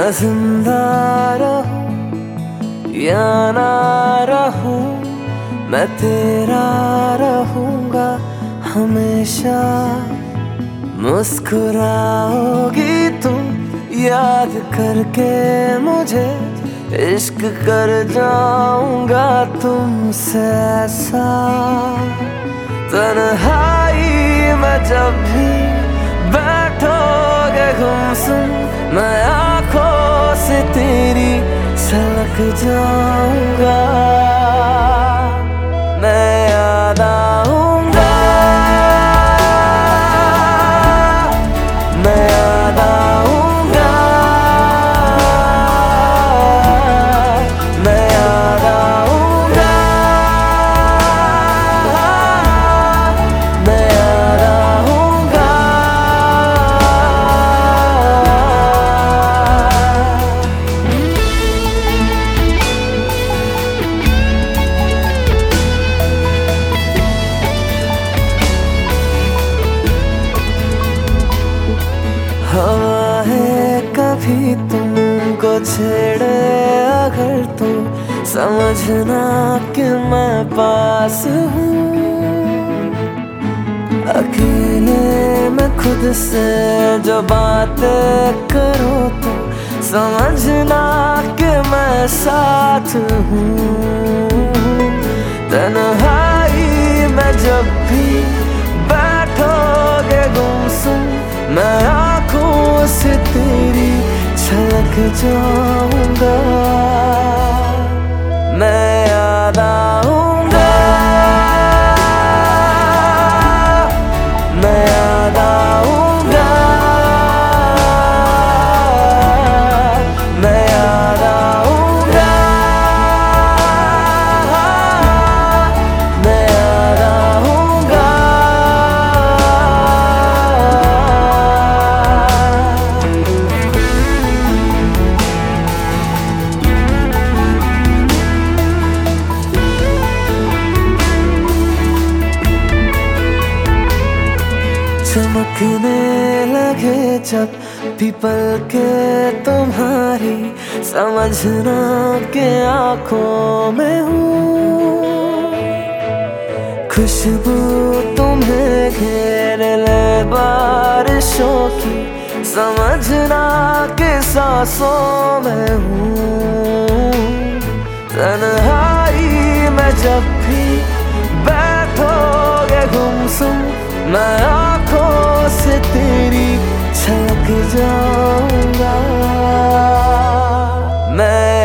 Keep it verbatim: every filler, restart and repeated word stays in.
मैं जिंदा रहूं या ना रहूं, मैं तेरा रहूंगा हमेशा। मुस्कुराओगी तुम याद करके मुझे, इश्क कर जाऊंगा तुमसे ऐसा। तन्हाई में जब भी बैठोगे गुमसुम, मैं आंखों से तेरी छलक जाऊंगा। मैं याद आऊंगा, मैं याद आऊंगा, मैं याद आऊंगा, मैं याद आऊंगा। हवा है कभी तुमको छेड़े अगर तो समझना कि मैं पास हूँ। अकेले में खुद से जो बातें करो तो समझना कि मैं साथ हूँ। तन्हाई में जब भी बैठोगे गुमसुम, मैं आंखों से तेरी छलक जाऊंगा। मैं याद आऊंगा, मैं याद आऊंगा, मैं याद आऊंगा, मैं याद आऊंगा। चमकने लगे जब भी पलके तुम्हारी, समझना के आंखों में हूँ। खुशबू तुम्हें घेर ले बारिशों की, समझना के सांसों में हूँ। तन्हाई में जब भी बैठोगे गुमसुम, मैं आंखों से तेरी छलक जाऊंगा। मैं